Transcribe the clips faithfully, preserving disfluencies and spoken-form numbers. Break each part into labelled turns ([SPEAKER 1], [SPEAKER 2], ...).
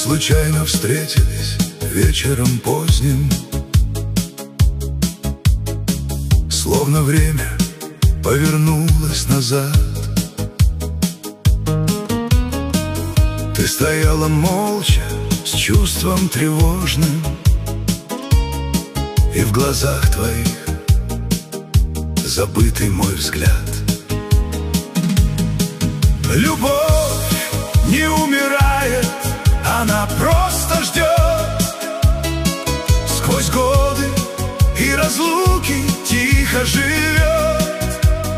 [SPEAKER 1] случайно встретились вечером поздним, словно время повернулось назад. Ты стояла молча, с чувством тревожным, и в глазах твоих забытый мой взгляд. Любовь не умирает, она просто ждет. Сквозь годы и разлуки тихо живет.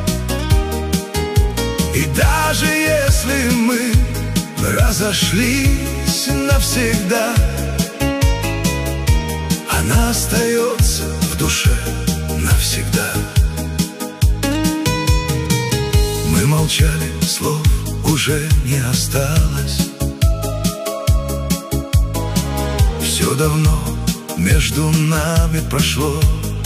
[SPEAKER 1] И даже если мы разошлись навсегда, она остается в душе навсегда. Мы молчали, слов уже не осталось. Все давно между нами прошло.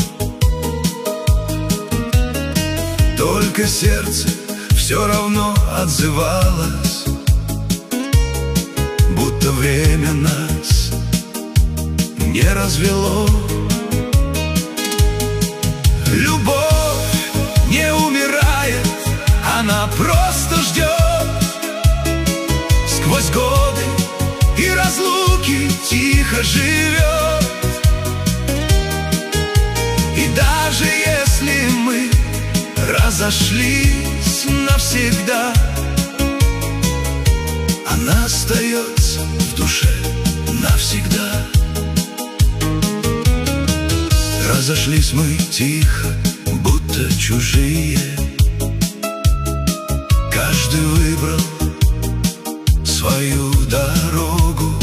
[SPEAKER 1] Только сердце все равно отзывалось, будто время нас не развело. Любовь не умирает, она просто ждет. Сквозь годы и разлуки тихо живет. И даже если мы разошлись навсегда, она остается в душе навсегда. Разошлись мы тихо, будто чужие. Каждый выбрал свою дорогу,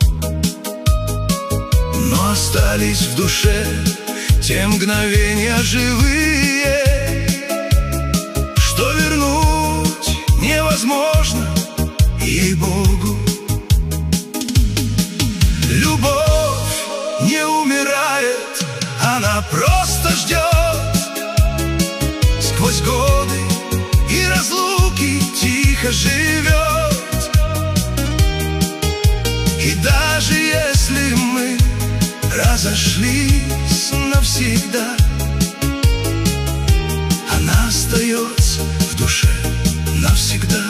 [SPEAKER 1] но остались в душе те мгновения живые, что вернуть невозможно, ей-богу. Любовь не умирает, она просто ждет. Сквозь годы и разлуки тихо живет. И даже если мы разошлись навсегда, она остается в душе навсегда.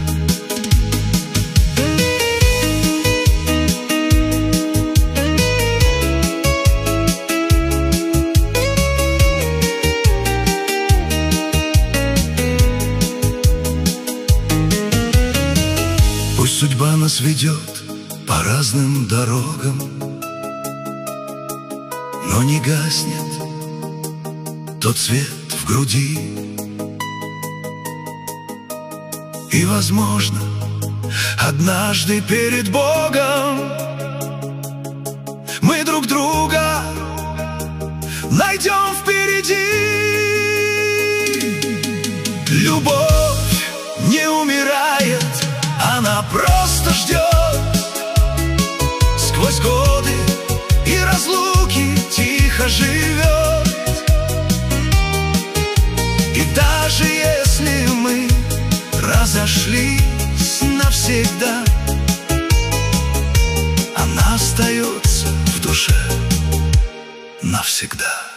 [SPEAKER 1] Пусть судьба нас ведет по разным дорогам, но не гаснет тот свет в груди. И, возможно, однажды перед Богом мы друг друга найдем впереди. Любовь не умирает, она просто ждет. Сквозь годы и разлуки тихо живет. И даже если мы разошлись навсегда, она остается в душе навсегда.